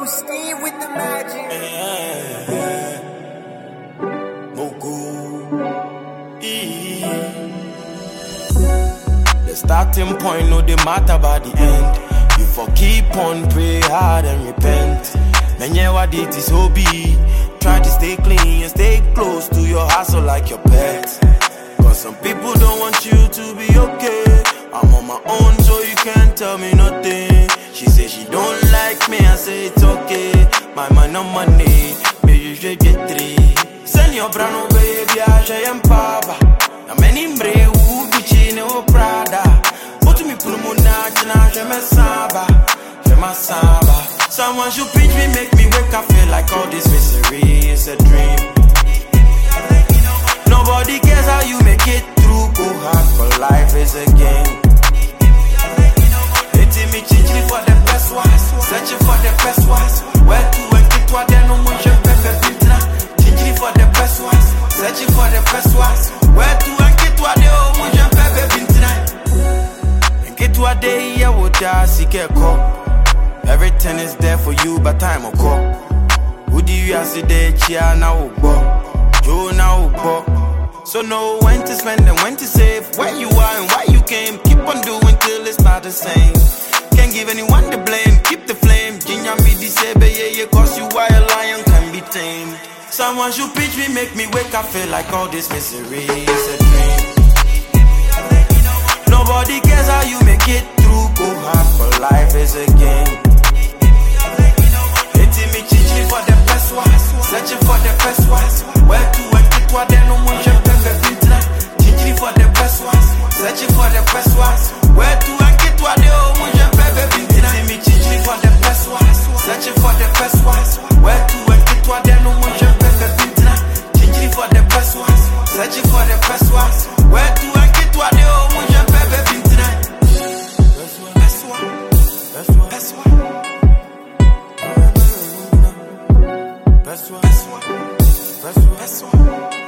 Steve with the magic. Mogu. The starting point, no, they matter about the end. You for keep on, pray hard and repent. Many what it is hobby. Try to stay clean and stay close to your hustle like your pet. Cause some people don't want you to be okay. I'm on my own, so you can't tell me nothing. She say she don't like me, I say it's okay. My man on money, maybe you should get three. Send your brand baby, I share and papa. I'm many brave who be chine o Prada. But me put mo na china, she me samba. Someone should pinch me, make me wake up, feel like all this misery is a dream. Nobody cares how you make it through, go hard for life is a game. Hating me, changing for the best ones, searching for the best ones. Where to and get what they know, much of pepe pintra. Changing for the best ones, searching for the best ones. Where to and get what they know, much of pepe pintra. And get what they hear, what they see, get caught. Everything is there for you, but time will call. Who do you see there? Chia now, Joe now, so know when to spend and when to save. Where you are and why you came. Keep on doing till it's not the same. Can't give anyone the blame. Keep the flame. Ginya me disable, yeah, cause you are a lion, can be tamed. Someone should pinch me, make me wake up, feel like all this misery is a dream. Nobody cares how you make it through, go hard for life is a game. For the best ones, searching for the best ones. Where to and get what they know, much of pepe pintra. Changing for the best ones, searching for the best ones. Where to and get what they know, much of pepe pintra. Changing for the best ones, searching for the best ones. Where to and get what they know, much of pepe pintra. Changing for the best ones, searching for the best ones. Where to and get what they know, much of pepe pintra. Best one, best one, best one. Best one, best one, best one, best one.